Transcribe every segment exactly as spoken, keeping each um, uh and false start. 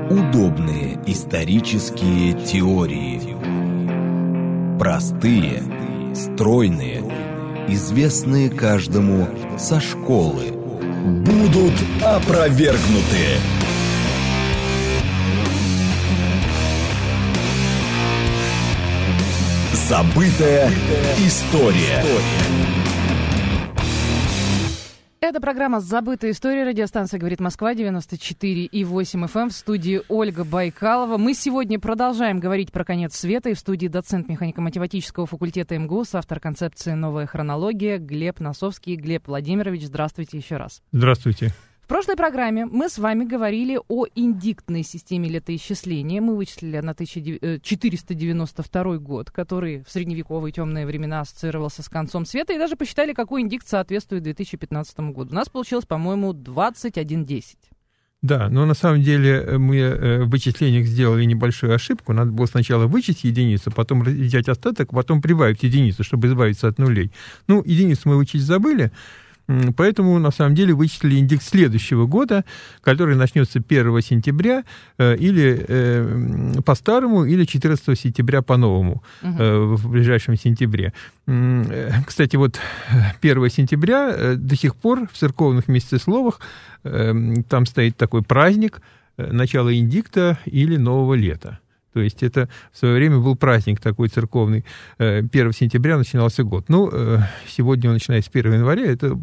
Удобные исторические теории. Простые, стройные, известные каждому со школы. Будут опровергнуты. Забытая история. Это программа «Забытая история». Радиостанция «Говорит Москва», девяносто четыре и восемь эф эм. В студии Ольга Байкалова. Мы сегодня продолжаем говорить про конец света. И в студии доцент механико-математического факультета эм гэ у эс, автор концепции «Новая хронология» Глеб Носовский. Глеб Владимирович, здравствуйте еще раз. Здравствуйте. В прошлой программе мы с вами говорили о индиктной системе летоисчисления. Мы вычислили на тысяча четыреста девяносто второй год, который в средневековые темные времена ассоциировался с концом света, и даже посчитали, какой индикт соответствует две тысячи пятнадцатому году. У нас получилось, по-моему, двадцать один десять. Да, но на самом деле мы в вычислениях сделали небольшую ошибку. Надо было сначала вычесть единицу, потом взять остаток, потом прибавить единицу, чтобы избавиться от нулей. Ну, единицу мы вычесть забыли. Поэтому, на самом деле, вычислили индекс следующего года, который начнется первого сентября э, или э, по-старому, или четырнадцатого сентября по-новому, э, в ближайшем сентябре. Э, кстати, вот первого сентября э, до сих пор в церковных местословах э, там стоит такой праздник э, начала индикта или нового лета. То есть это в свое время был праздник такой церковный. первого сентября начинался год. Ну, сегодня он начинается с первого января. Это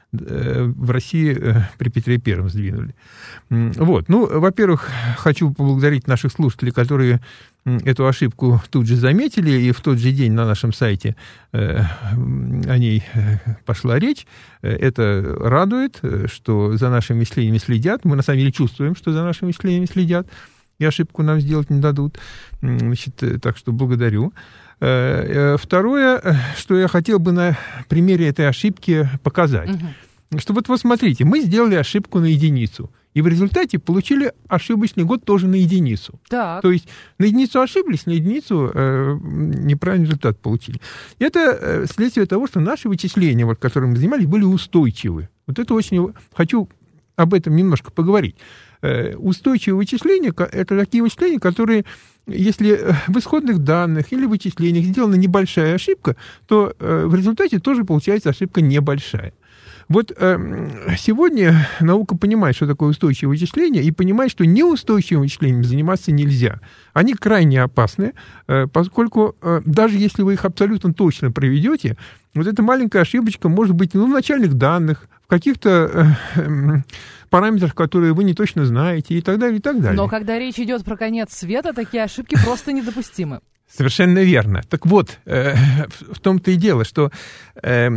в России при Петре Первом сдвинули. Вот. Ну, во-первых, хочу поблагодарить наших слушателей, которые эту ошибку тут же заметили, и в тот же день на нашем сайте о ней пошла речь. Это радует, что за нашими мышлениями следят. Мы, на самом деле, чувствуем, что за нашими мышлениями следят, и ошибку нам сделать не дадут. Значит, так что благодарю. Второе, что я хотел бы на примере этой ошибки показать. Угу. Что вот, вот смотрите, мы сделали ошибку на единицу, и в результате получили ошибочный год тоже на единицу. Так. То есть на единицу ошиблись, на единицу э, неправильный результат получили. Это следствие того, что наши вычисления, вот, которыми мы занимались, были устойчивы. Вот это очень... Хочу об этом немножко поговорить. Устойчивые вычисления – это такие вычисления, которые, если в исходных данных или вычислениях сделана небольшая ошибка, то в результате тоже получается ошибка небольшая. Вот сегодня наука понимает, что такое устойчивое вычисление, и понимает, что неустойчивым вычислением заниматься нельзя. Они крайне опасны, поскольку даже если вы их абсолютно точно проведете, вот эта маленькая ошибочка может быть ну, в начальных данных, в каких-то параметрах, которые вы не точно знаете, и так далее, и так далее. Но когда речь идет про конец света, такие ошибки просто недопустимы. Совершенно верно. Так вот, э, в том-то и дело, что э,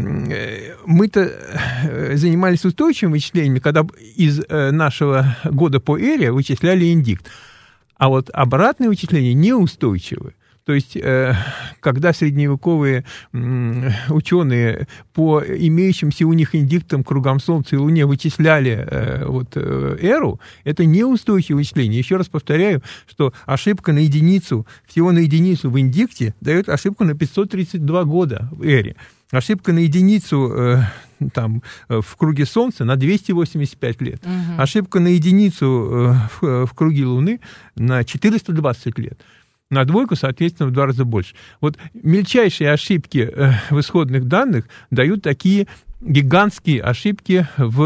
мы-то занимались устойчивыми вычислениями, когда из э, нашего года по эре вычисляли индикт. А вот обратные вычисления неустойчивы. То есть, э, когда средневековые э, ученые по имеющимся у них индиктам кругам Солнца и Луне вычисляли э, вот, э, эру, это неустойчивое вычисление. Еще раз повторяю, что ошибка на единицу, всего на единицу в индикте дает ошибку на пятьсот тридцать два года в эре. Ошибка на единицу э, там, в круге Солнца на двести восемьдесят пять лет. Угу. Ошибка на единицу э, в, в круге Луны на четыреста двадцать лет. На двойку, соответственно, в два раза больше. Вот мельчайшие ошибки э, в исходных данных дают такие гигантские ошибки в,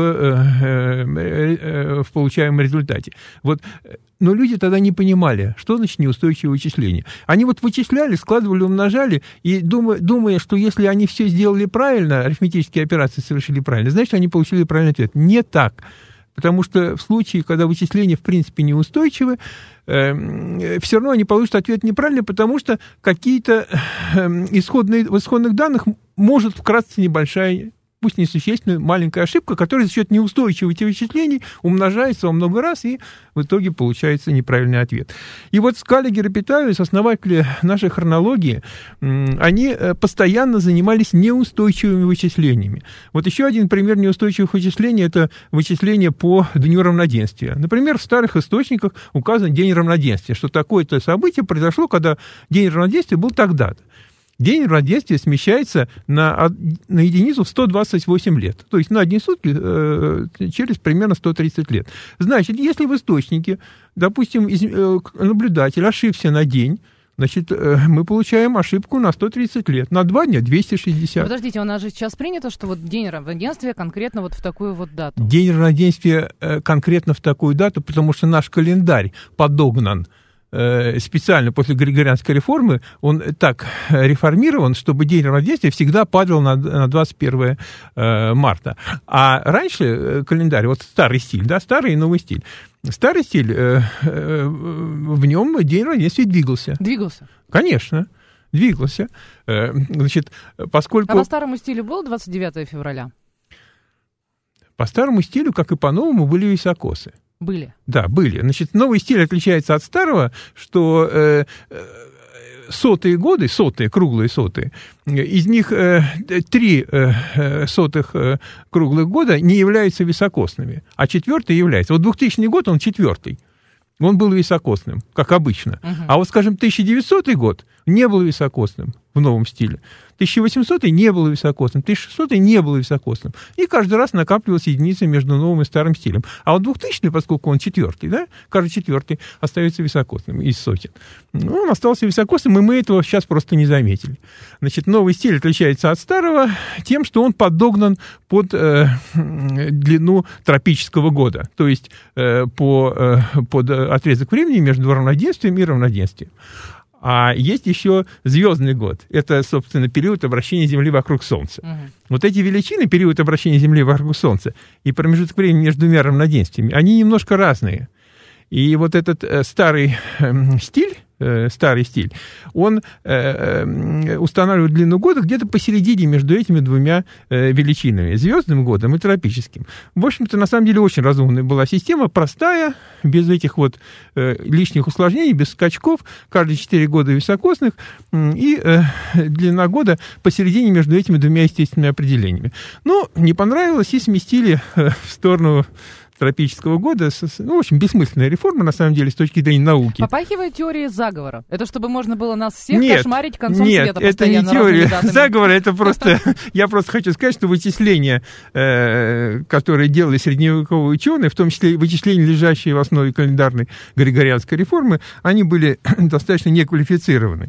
э, э, э, в получаемом результате. Вот, но люди тогда не понимали, что значит неустойчивое вычисление. Они вот вычисляли, складывали, умножали, и думая, думая, что если они все сделали правильно, арифметические операции совершили правильно, значит, они получили правильный ответ. Не так. Потому что в случае, когда вычисления в принципе неустойчивы, э, все равно они получат ответ неправильный, потому что какие-то э, исходные, в исходных данных может вкратце небольшая, пусть несущественная, маленькая ошибка, которая за счет неустойчивых вычислений умножается во много раз, и в итоге получается неправильный ответ. И вот Скаллигер и Питагорас, основатели нашей хронологии, они постоянно занимались неустойчивыми вычислениями. Вот еще один пример неустойчивых вычислений – это вычисление по Дню равноденствия. Например, в старых источниках указан День равноденствия, что такое-то событие произошло, когда День равноденствия был тогда-то. день равноденствия смещается на, на единицу в сто двадцать восемь лет. То есть на одни сутки э, через примерно сто тридцать лет. Значит, если в источнике, допустим, из, э, наблюдатель ошибся на день, значит, э, мы получаем ошибку на сто тридцать лет. На два дня двести шестьдесят. Подождите, у нас же сейчас принято, что вот день равноденствия конкретно вот в такую вот дату. День равноденствия э, конкретно в такую дату, потому что наш календарь подогнан специально после Григорианской реформы, он так реформирован, чтобы день равноденствия всегда падал на, на двадцать первое марта. А раньше календарь, вот старый стиль, да, старый и новый стиль. Старый стиль, в нем день равноденствия двигался. Двигался? Конечно, двигался. Значит, поскольку... А по старому стилю было двадцать девятое февраля? По старому стилю, как и по новому, были високосы. Были? Да, были. Значит, новый стиль отличается от старого, что э, сотые годы, сотые, круглые сотые, из них э, три э, сотых э, круглых года не являются високосными, а четвертый является. Вот двухтысячный год, он четвертый. Он был високосным, как обычно. Uh-huh. А вот, скажем, тысяча девятисотый год не был високосным в новом стиле. тысяча восьмисотый не был високосным, тысяча шестисотый не был високосным. И каждый раз накапливалась единица между новым и старым стилем. А вот двухтысячный, поскольку он четвертый, да, каждый четвертый остается високосным из сотен. Ну, он остался високосным, и мы этого сейчас просто не заметили. Значит, новый стиль отличается от старого тем, что он подогнан под э, длину тропического года, то есть э, по, э, под отрезок времени между равноденствием и равноденствием. А есть еще звездный год. Это, собственно, период обращения Земли вокруг Солнца. Uh-huh. Вот эти величины, период обращения Земли вокруг Солнца и промежуток времени между двумя равноденствиями, они немножко разные. И вот этот э, старый э, стиль, э, старый стиль, он э, э, устанавливает длину года где-то посередине между этими двумя э, величинами, звездным годом и тропическим. В общем-то, на самом деле, очень разумная была система, простая, без этих вот э, лишних усложнений, без скачков, каждые четыре года високосных, э, и э, длина года посередине между этими двумя естественными определениями. Но не понравилось и сместили э, в сторону тропического года. Ну, в общем, бессмысленная реформа, на самом деле, с точки зрения науки. Попахивает теорией заговора. Это чтобы можно было нас всех нет, кошмарить концом нет, света постоянно. Нет, это не теория заговора, это просто... Я Я просто хочу сказать, что вычисления, которые делали средневековые ученые, в том числе вычисления, лежащие в основе календарной Григорианской реформы, они были достаточно неквалифицированы.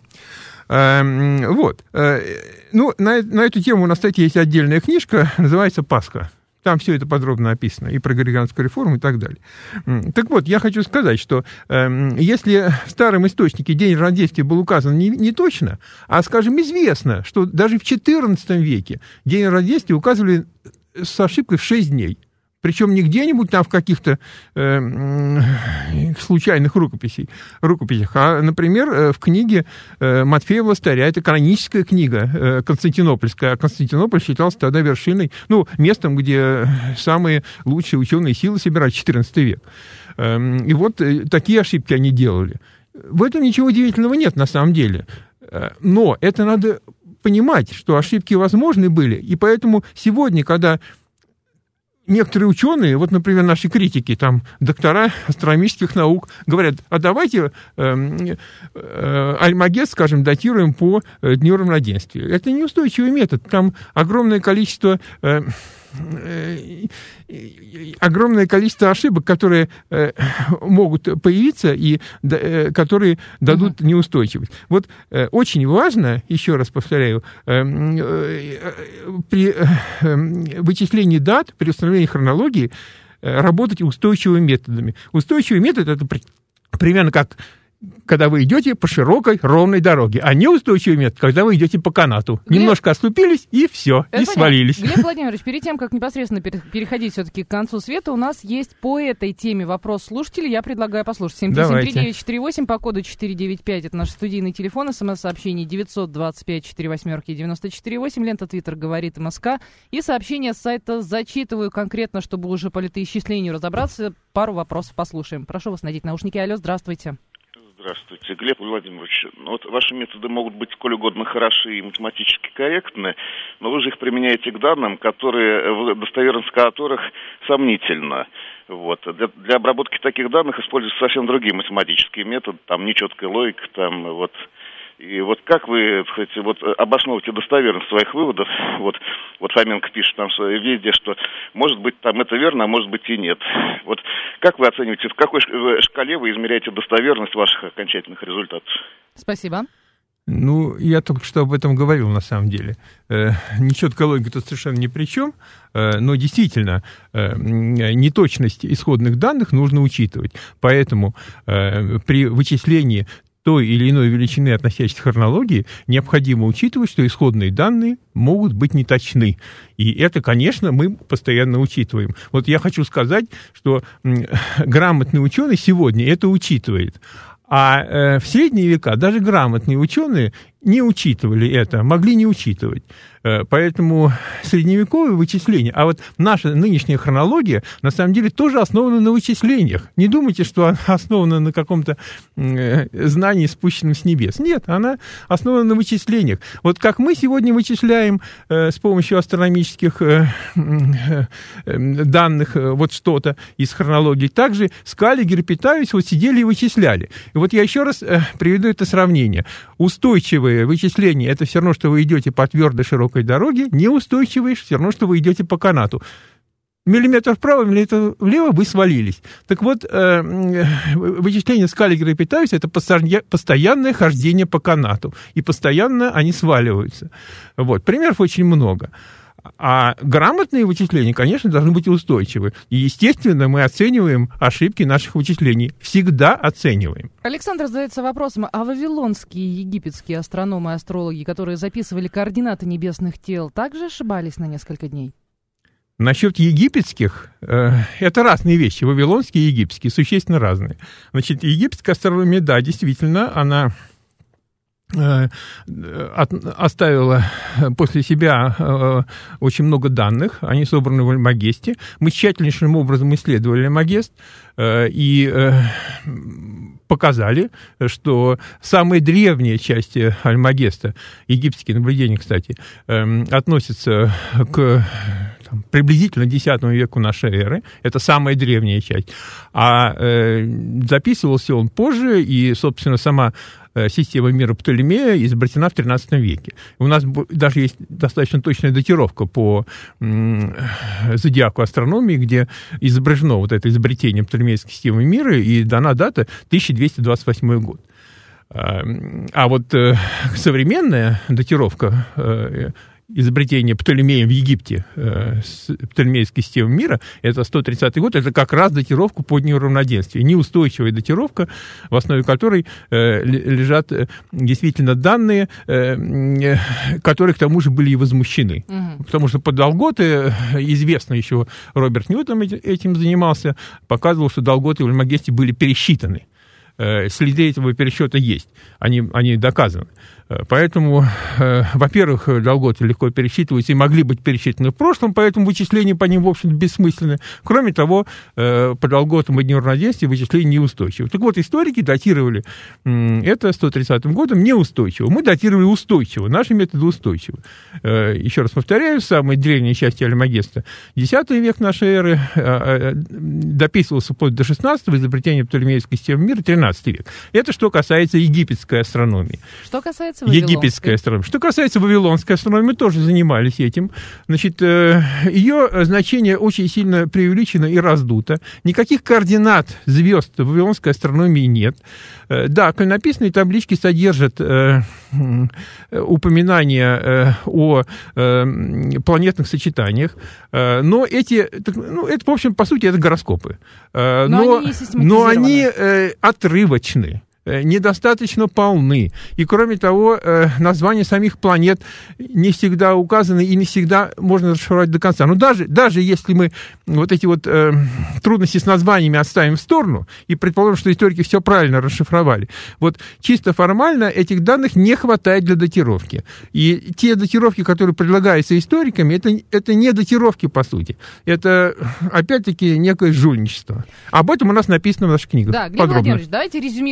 Вот. Ну, на, на эту тему у нас, кстати, есть отдельная книжка, называется «Пасха». Там все это подробно описано, и про Григорианскую реформу, и так далее. Так вот, я хочу сказать, что э, если в старом источнике день равноденствия был указан не, не точно, а, скажем, известно, что даже в четырнадцатом веке день равноденствия указывали с ошибкой в шесть дней. Причем не где-нибудь там в каких-то э, случайных рукописей, рукописях, а, например, в книге э, Матфея Властаря. Это каноническая книга э, константинопольская. А Константинополь считался тогда вершиной, ну, местом, где самые лучшие ученые силы собирались, четырнадцатый век. Э, и вот э, такие ошибки они делали. В этом ничего удивительного нет на самом деле. Но это надо понимать, что ошибки возможны были. И поэтому сегодня, когда некоторые ученые, вот, например, наши критики, там, доктора астрономических наук, говорят, а давайте э, э, Альмагес, скажем, датируем по э, дню равноденствия. Это неустойчивый метод. Там огромное количество... Э, огромное количество ошибок, которые э, могут появиться и э, которые дадут uh-huh. неустойчивость. Вот э, очень важно, еще раз повторяю, э, э, при э, вычислении дат, при установлении хронологии э, работать устойчивыми методами. Устойчивый метод — это при, примерно как когда вы идете по широкой, ровной дороге, а неустойчивый метод, когда вы идете по канату. Глеб... Немножко оступились, и все, это и понятно. Свалились. Глеб Владимирович, перед тем, как непосредственно переходить все-таки к концу света, у нас есть по этой теме вопрос слушателей. Я предлагаю послушать. семь три семь три девять четыре восемь по коду четыре девять пять. Это наш студийный телефон. СМС-сообщение девятьсот двадцать пять четыре восьмерки девяносто четыре восемь. Лента Твиттер говорит МСК. И сообщение с сайта зачитываю конкретно, чтобы уже по летоисчислению разобраться. Пару вопросов послушаем. Прошу вас надеть наушники. Алло, здравствуйте. Здравствуйте, Глеб Владимирович. Ну, вот ваши методы могут быть сколь угодно хороши и математически корректны, но вы же их применяете к данным, которые, достоверность которых сомнительна. Вот. Для, для обработки таких данных используются совсем другие математические методы, там нечеткая логика, там вот И вот как вы, так сказать, вот обосновываете достоверность своих выводов? Вот, вот Фоменко пишет там везде, что может быть там это верно, а может быть и нет. Вот как вы оцениваете, в какой шкале вы измеряете достоверность ваших окончательных результатов? Спасибо. Ну, я только что об этом говорил, на самом деле. Э, нечеткая логика тут совершенно ни при чем, э, но действительно э, неточность исходных данных нужно учитывать. Поэтому э, при вычислении той или иной величины, относящейся к хронологии, необходимо учитывать, что исходные данные могут быть неточны. И это, конечно, мы постоянно учитываем. Вот я хочу сказать, что м, грамотный ученый сегодня это учитывает. А э, в средние века даже грамотные ученые не учитывали это, могли не учитывать. Э, поэтому средневековые вычисления, а вот наша нынешняя хронология, на самом деле, тоже основана на вычислениях. Не думайте, что она основана на каком-то э, знании, спущенном с небес. Нет, она основана на вычислениях. Вот как мы сегодня вычисляем э, с помощью астрономических э, э, данных э, вот что-то из хронологии, также Скаллигер и Питаевич вот сидели и вычисляли. И вот я еще раз э, приведу это сравнение. Устойчивые вычисления – это все равно, что вы идете по твердой широкой дороге, неустойчивые – все равно, что вы идете по канату. Миллиметр вправо, миллиметр влево, вы свалились. Так вот, э, вычисления Скаллигера и Питаевича – это постоянное хождение по канату, и постоянно они сваливаются. Вот. Примеров очень много. А грамотные вычисления, конечно, должны быть устойчивы. И, естественно, мы оцениваем ошибки наших вычислений. Всегда оцениваем. Александр задается вопросом, а вавилонские и египетские астрономы и астрологи, которые записывали координаты небесных тел, также ошибались на несколько дней? Насчет египетских, э, это разные вещи. Вавилонские и египетские, существенно разные. Значит, египетская астрономия, да, действительно, она оставила после себя очень много данных, они собраны в Альмагесте. Мы тщательнейшим образом исследовали Альмагест и показали, что самая древняя часть Альмагеста, египетские наблюдения, кстати, относятся к там, приблизительно десятому веку нашей эры. Это самая древняя часть. А э, записывался он позже, и, собственно, сама система мира Птолемея изобретена в тринадцатом веке. У нас даже есть достаточно точная датировка по м, зодиаку астрономии, где изображено вот это изобретение Птолемейской системы мира, и дана дата тысяча двести двадцать восьмой год. А вот э, современная датировка э, изобретение Птолемеем в Египте, э, Птолемейской системы мира, это сто тридцатый год, это как раз датировка по Дню равноденствия. Неустойчивая датировка, в основе которой э, лежат э, действительно данные, э, которые, к тому же, были и возмущены. Угу. Потому что по Долготе, известно еще, Роберт Ньютон этим занимался, показывал, что Долготы в Альмагесте были пересчитаны. Следы этого пересчета есть, они, они доказаны. Поэтому, э, во-первых, Долготы легко пересчитываются и могли быть пересчитаны в прошлом, поэтому вычисления по ним, в общем-то, бессмысленны. Кроме того, э, по Долготам и Дню равноденствия вычисления неустойчивы. Так вот, историки датировали э, это сто тридцатым годом неустойчиво. Мы датировали устойчиво, наши методы устойчивы. Э, еще раз повторяю, самые древние части Альмагеста десятый век нашей эры, э, э, дописывался вплоть до шестнадцатого, изобретения Птолемейской системы мира, тринадцатый век. Это что касается египетской астрономии. Что касается египетская астрономия. Что касается вавилонской астрономии, мы тоже занимались этим. Значит, ее значение очень сильно преувеличено и раздуто. Никаких координат звезд в вавилонской астрономии нет. Да, клинописные таблички содержат э, упоминания э, о э, планетных сочетаниях, э, но эти, ну, это, в общем, по сути, это гороскопы. Э, но, но они, но они э, отрывочны, недостаточно полны. И, кроме того, названия самих планет не всегда указаны и не всегда можно расшифровать до конца. Но даже, даже если мы вот эти вот э, трудности с названиями оставим в сторону и предположим, что историки все правильно расшифровали, вот чисто формально этих данных не хватает для датировки. И те датировки, которые предлагаются историками, это, это не датировки, по сути. Это, опять-таки, некое жульничество. Об этом у нас написано в наших книгах. Да, Глеб Владимирович, давайте резюмируем все-таки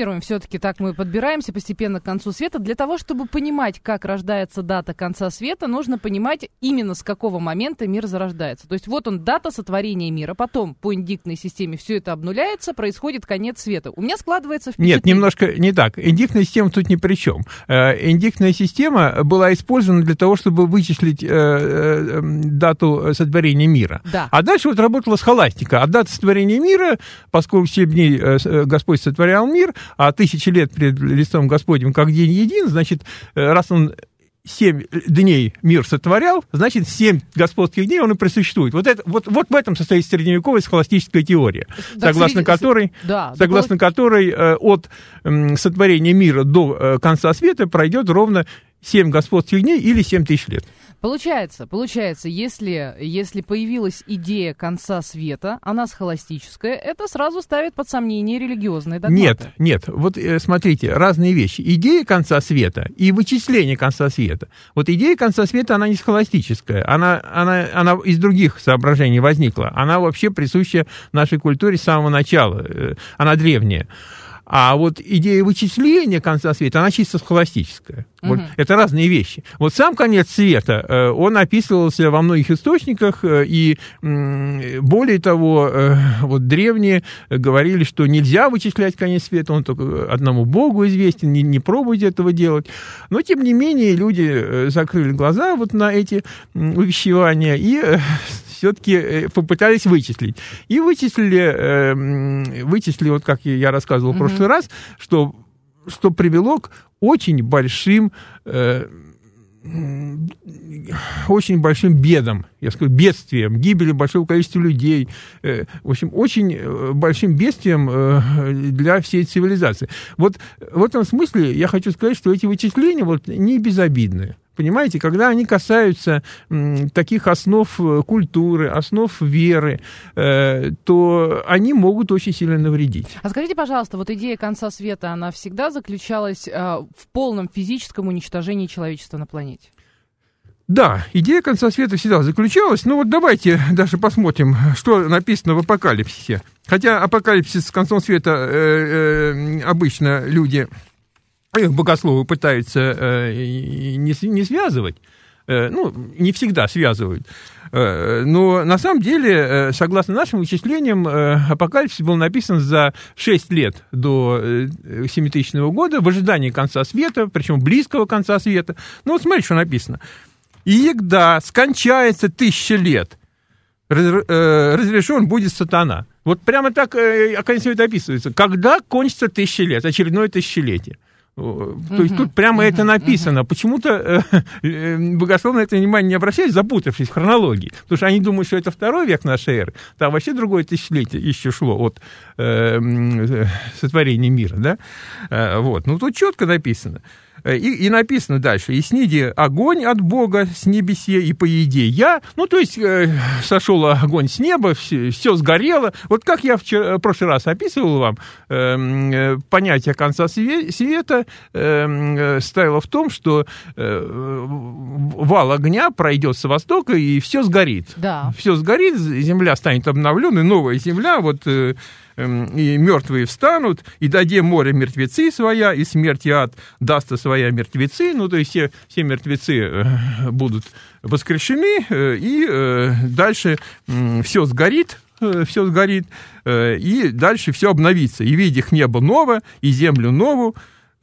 все-таки так мы подбираемся постепенно к концу света. Для того, чтобы понимать, как рождается дата конца света, нужно понимать именно с какого момента мир зарождается. То есть вот он, дата сотворения мира, потом по индиктной системе все это обнуляется, происходит конец света. У меня складывается впечатление... Нет, немножко не так. Индиктная система тут ни при чем. Индиктная система была использована для того, чтобы вычислить э, э, дату сотворения мира. Да. А дальше вот работала схоластика. А дата сотворения мира, поскольку семь дней э, Господь сотворял мир, а тысячи лет пред лицом Господним как день един, значит, раз он семь дней мир сотворял, значит, семь господских дней он и просуществует. Вот, это, вот, вот в этом состоит средневековая схоластическая теория, да, согласно среди... которой, да, согласно да, которой э, от э, сотворения мира до э, конца света пройдет ровно семь господских дней или семь тысяч лет. Получается, получается, если, если появилась идея конца света, она схоластическая, это сразу ставит под сомнение религиозные догматы. Нет, нет, вот смотрите, разные вещи. Идея конца света и вычисление конца света. Вот идея конца света, она не схоластическая, она, она, она из других соображений возникла. Она вообще присуща нашей культуре с самого начала, она древняя. А вот идея вычисления конца света, она чисто схоластическая. Uh-huh. Вот это разные вещи. Вот сам конец света, он описывался во многих источниках, и более того, вот древние говорили, что нельзя вычислять конец света, он только одному Богу известен, не, не пробуйте этого делать. Но, тем не менее, люди закрыли глаза вот на эти увещевания и все-таки попытались вычислить. И вычислили, вычислили, вот как я рассказывал в прошлый раз, что, что привело к очень большим, э, очень большим бедам, я скажу, бедствиям, гибели большого количества людей, э, в общем, очень большим бедствием э, для всей цивилизации. Вот в этом смысле я хочу сказать, что эти вычисления вот, не безобидные. Понимаете, когда они касаются м, таких основ культуры, основ веры, э, то они могут очень сильно навредить. А скажите, пожалуйста, вот идея конца света, она всегда заключалась э, в полном физическом уничтожении человечества на планете? Да, идея конца света всегда заключалась. Ну вот давайте даже посмотрим, что написано в Апокалипсисе. Хотя Апокалипсис с концом света э, э, обычно люди... Их богословы пытаются э, не, не связывать, э, ну, не всегда связывают. Э, но на самом деле, э, согласно нашим вычислениям, э, Апокалипсис был написан за шесть лет до э, семитысячного года в ожидании конца света, причем близкого конца света. Ну, вот смотрите, что написано. «И когда скончается тысяча лет, раз, э, разрешен будет сатана». Вот прямо так э, конец света описывается. Когда кончится тысяча лет, очередное тысячелетие. То uh-huh. есть тут прямо uh-huh. это написано. Uh-huh. Почему-то э, э, богословы на это внимание не обращают, запутавшись в хронологии. Потому что они думают, что это второй век нашей эры. Там вообще другое тысячелетие еще шло от э, э, сотворения мира. Да? Э, вот. Ну, тут четко написано. И, и написано дальше: «И сниди огонь от Бога с небесе, и поеде я». Ну, то есть, э, сошел огонь с неба, все, все сгорело. Вот как я вчера, в прошлый раз описывал вам, э, понятие конца света э, ставило в том, что э, вал огня пройдет с востока, и все сгорит. Да. Все сгорит, земля станет обновленной, новая земля, вот... Э, и мертвые встанут, и дадим море мертвецы своя, и смерть и ад дастся своя мертвецы». Ну, то есть все, все мертвецы будут воскрешены, и дальше все сгорит, все сгорит, и дальше все обновится. «И видях небо ново, и землю нову»,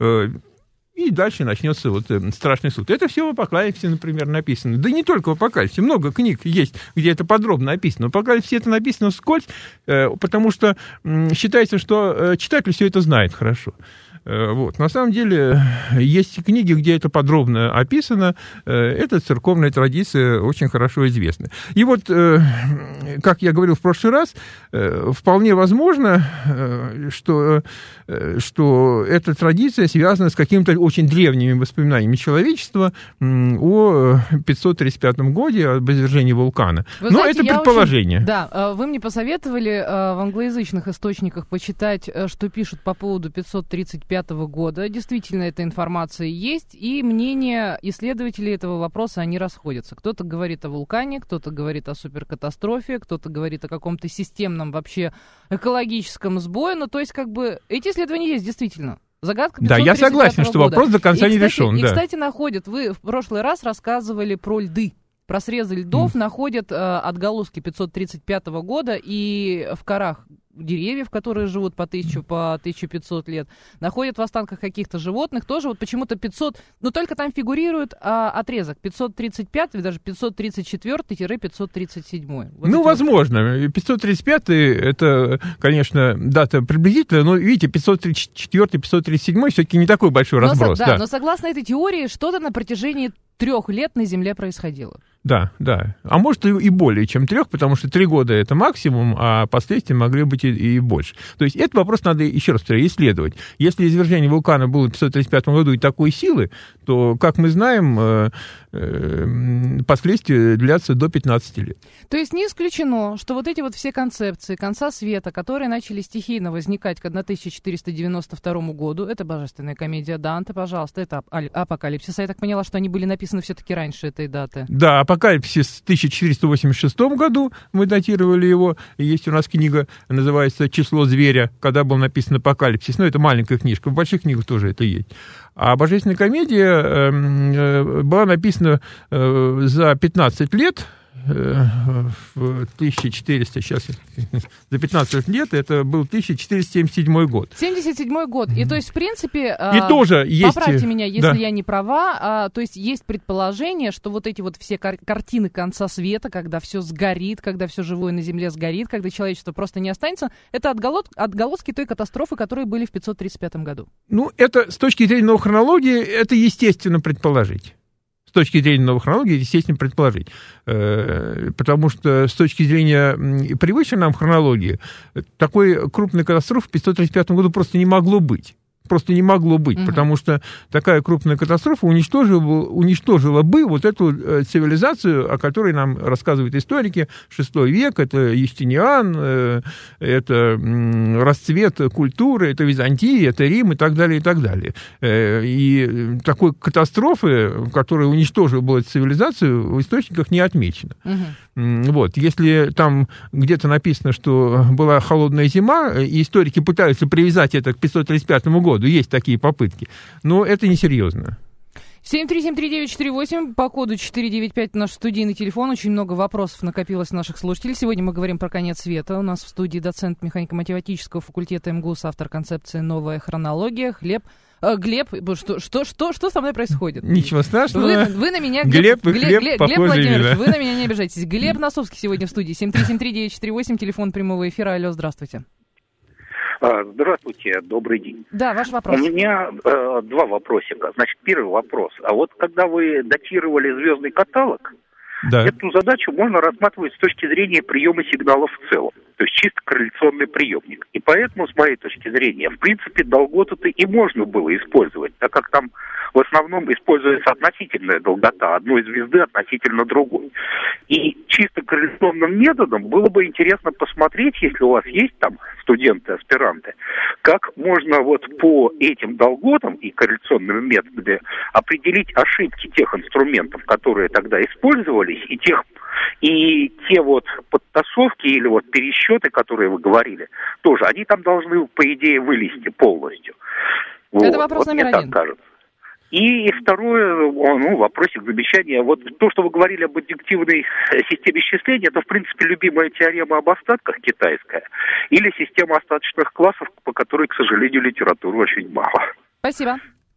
и дальше начнется вот страшный суд. Это все в Апокалипсисе, например, написано. Да не только в Апокалипсисе, много книг есть, где это подробно написано. В Апокалипсисе это написано вскользь, потому что считается, что читатель все это знает хорошо. Вот. На самом деле есть книги, где это подробно описано. Эта церковная традиция очень хорошо известна. И вот, как я говорил в прошлый раз, вполне возможно, что, что эта традиция связана с какими-то очень древними воспоминаниями человечества о пятьсот тридцать пятом годе, об извержении вулкана. Вы Но знаете, это предположение. Очень... Да, вы мне посоветовали в англоязычных источниках почитать, что пишут по поводу пятьсот тридцать пятого года. Действительно, эта информация есть, и мнения исследователей этого вопроса, они расходятся. Кто-то говорит о вулкане, кто-то говорит о суперкатастрофе, кто-то говорит о каком-то системном вообще экологическом сбое. Ну, то есть, как бы, эти исследования есть, действительно. Загадка Да, я согласен, что года. вопрос до конца и, не кстати, решен. И, да. кстати, находят, вы в прошлый раз рассказывали про льды. Про срезы льдов mm. находят э, отголоски пятьсот тридцать пятого года, и в корах деревьев, которые живут по тысячу, по тысяча пятьсот лет, находят в останках каких-то животных, тоже вот почему-то пятьсот, но только там фигурирует а, отрезок пятьсот тридцать пятый, даже пятьсот тридцать четвёртый - пятьсот тридцать седьмой. Вот ну, вот... возможно. пятьсот тридцать пятый это, конечно, дата приблизительная, но, видите, пятьсот тридцать четвёртый - пятьсот тридцать седьмой все-таки не такой большой но, разброс. Да, да, но согласно этой теории, что-то на протяжении трех лет на Земле происходило. Да, да. А может и, и более, чем трех, потому что три года это максимум, а последствия могли быть и, и больше. То есть этот вопрос надо еще раз исследовать. Если извержение вулкана было в пятьсот тридцать пятом году и такой силы, то, как мы знаем, э, э, последствия длятся до пятнадцати лет. То есть не исключено, что вот эти вот все концепции конца света, которые начали стихийно возникать к тысяча четыреста девяносто второму году, это божественная комедия Данте, пожалуйста, это Апокалипсис. Я так поняла, что они были написаны все-таки раньше этой даты. Да, Апокалипсис в тысяча четыреста восемьдесят шестом году, мы датировали его, есть у нас книга, называется «Число зверя», когда был написан Апокалипсис, ну, это маленькая книжка, в больших книгах тоже это есть. А «Божественная комедия» э, была написана э, за пятнадцать лет, в тысяча четыреста, сейчас, за пятнадцать лет, это был тысяча четыреста семьдесят седьмой год. семьдесят седьмой год. И то есть, в принципе, и а, тоже есть... поправьте меня, если да. я не права, а, то есть есть предположение, что вот эти вот все кар- картины конца света, когда все сгорит, когда все живое на Земле сгорит, когда человечество просто не останется, это отголос- отголоски той катастрофы, которые были в пятьсот тридцать пятом году. Ну, это с точки зрения новой хронологии, это естественно предположить. С точки зрения новой хронологии, естественно, предположить. Потому что с точки зрения привычной нам хронологии, такой крупной катастрофы в пятьсот тридцать пятом году просто не могло быть. Просто не могло быть, угу. потому что такая крупная катастрофа уничтожила, уничтожила бы вот эту цивилизацию, о которой нам рассказывают историки. шестой век, это Юстиниан, это расцвет культуры, это Византия, это Рим и так далее, и так далее. И такой катастрофы, которая уничтожила бы эту цивилизацию, в источниках не отмечено. Угу. Вот. Если там где-то написано, что была холодная зима, и историки пытаются привязать это к пятьсот тридцать пятому году, есть такие попытки, но это несерьезно. семь три семь три девять четыре восемь, по коду четыре девять пять наш студийный телефон. Очень много вопросов накопилось у наших слушателей. Сегодня мы говорим про конец света. У нас в студии доцент механико-математического факультета МГУС, автор концепции «Новая хронология» Глеб. Э, Глеб, что, что, что, что со мной происходит? Ничего страшного. Вы, вы на меня... Глеб, Глеб, Глеб, Глеб, Глеб Глеб Владимирович, да? Вы на меня не обижайтесь. Глеб Носовский сегодня в студии. семь три семь три девять четыре восемь, телефон прямого эфира. Алло, здравствуйте. Здравствуйте, добрый день. Да, ваш вопрос. У меня э, два вопросика. Значит, первый вопрос. А вот когда вы датировали звездный каталог, да. эту задачу можно рассматривать с точки зрения приема сигналов в целом. То есть чисто корреляционный приемник. И поэтому, с моей точки зрения, в принципе, долготу-то и можно было использовать, так как там в основном используется относительная долгота одной звезды относительно другой. И чисто корреляционным методом было бы интересно посмотреть, если у вас есть там студенты, аспиранты, как можно вот по этим долготам и корреляционным методам определить ошибки тех инструментов, которые тогда использовались, и тех и те вот подтасовки или вот пересчеты, которые вы говорили, тоже, они там должны, по идее, вылезти полностью. Это вот, вопрос вот номер мне один. Так кажется. И второе, ну, вопросик, замечание. Вот то, что вы говорили об индуктивной системе счисления, это, в принципе, любимая теорема об остатках китайская, или система остаточных классов, по которой, к сожалению, литературы очень мало. Спасибо.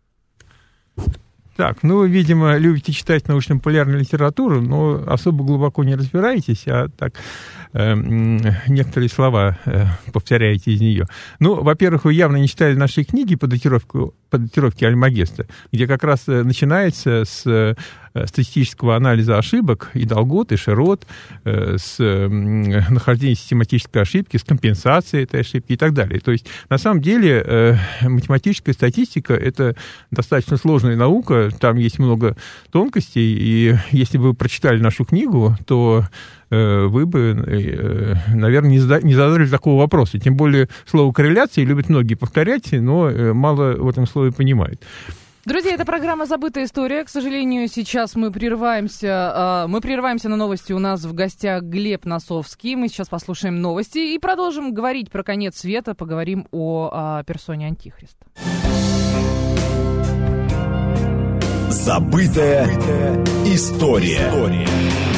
Так, ну, вы, видимо, любите читать научно-популярную литературу, но особо глубоко не разбираетесь, а так э, некоторые слова э, повторяете из нее. Ну, во-первых, вы явно не читали наши книги по датировке, по датировке Альмагеста, где как раз начинается с э, статистического анализа ошибок и долгот, и широт, э, с э, нахождения систематической ошибки, с компенсацией этой ошибки и так далее. То есть, на самом деле, э, математическая статистика — это достаточно сложная наука, там есть много тонкостей, и если бы вы прочитали нашу книгу, то э, вы бы, э, наверное, не, зада- не задали такого вопроса. Тем более слово корреляция любят многие повторять, но э, мало в этом слове понимают. Друзья, это программа «Забытая история». К сожалению, сейчас мы прерываемся. Мы прерываемся на новости. У нас в гостях Глеб Носовский. Мы сейчас послушаем новости и продолжим говорить про конец света. Поговорим о, о персоне Антихриста. «Забытая история».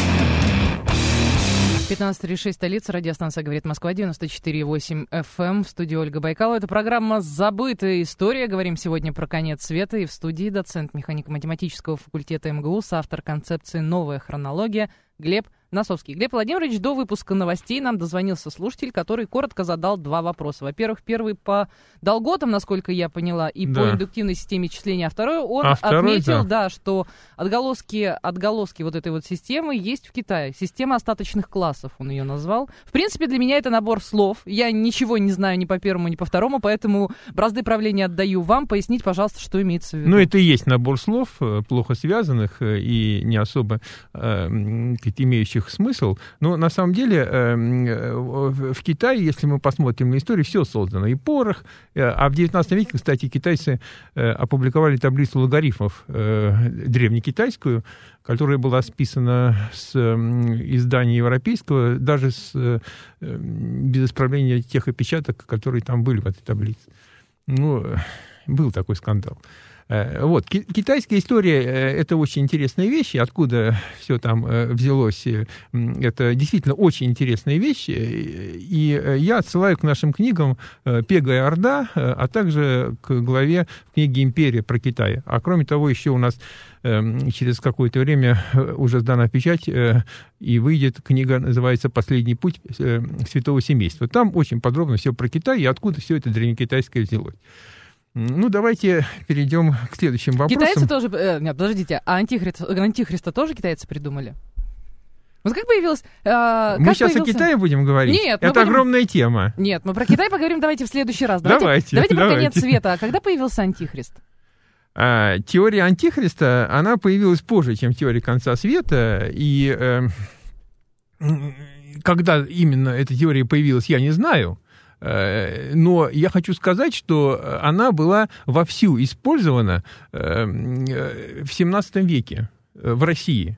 пятнадцать тридцать шесть, столица, радиостанция «Говорит Москва», девяносто четыре и восемь эф эм, в студии Ольга Байкалова. Это программа «Забытая история». Говорим сегодня про конец света. И в студии доцент механико-математического факультета эм гэ у, соавтор концепции «Новая хронология» Глеб Носовский. Глеб Владимирович, до выпуска новостей нам дозвонился слушатель, который коротко задал два вопроса. Во-первых, первый по долготам, насколько я поняла, и да. по индуктивной системе числения, а второй он а второй, отметил, да. да, что отголоски, отголоски вот этой вот системы есть в Китае. Система остаточных классов, он ее назвал. В принципе, для меня это набор слов. Я ничего не знаю ни по первому, ни по второму, поэтому бразды правления отдаю вам. Поясните, пожалуйста, что имеется в виду. Ну, это и есть набор слов, плохо связанных и не особо э, имеющих смысл, но на самом деле в Китае, если мы посмотрим на историю, все создано, и порох, а в девятнадцатом веке, кстати, китайцы опубликовали таблицу логарифмов древнекитайскую, которая была списана с издания европейского, даже с, без исправления тех опечаток, которые там были в этой таблице. Ну, был такой скандал. Вот. Китайская история – это очень интересная вещь, откуда все там взялось. Это действительно очень интересная вещь. И я отсылаю к нашим книгам «Пега и Орда», а также к главе в книге «Империя» про Китай. А кроме того, еще у нас через какое-то время уже сдана печать, и выйдет книга, называется «Последний путь святого семейства». Там очень подробно все про Китай и откуда все это древнекитайское взялось. Ну, давайте перейдем к следующим вопросам. Китайцы тоже... Э, нет, подождите, а антихрист, антихриста тоже китайцы придумали? Вот как появилось... Э, мы как сейчас появился... о Китае будем говорить? Нет. Это будем... огромная тема. Нет, мы про Китай поговорим давайте в следующий раз. Давайте, давайте, давайте про давайте. конец света. А когда появился антихрист? А, теория антихриста, она появилась позже, чем теория конца света. И э, когда именно эта теория появилась, я не знаю. Но я хочу сказать, что она была вовсю использована в семнадцатом веке в России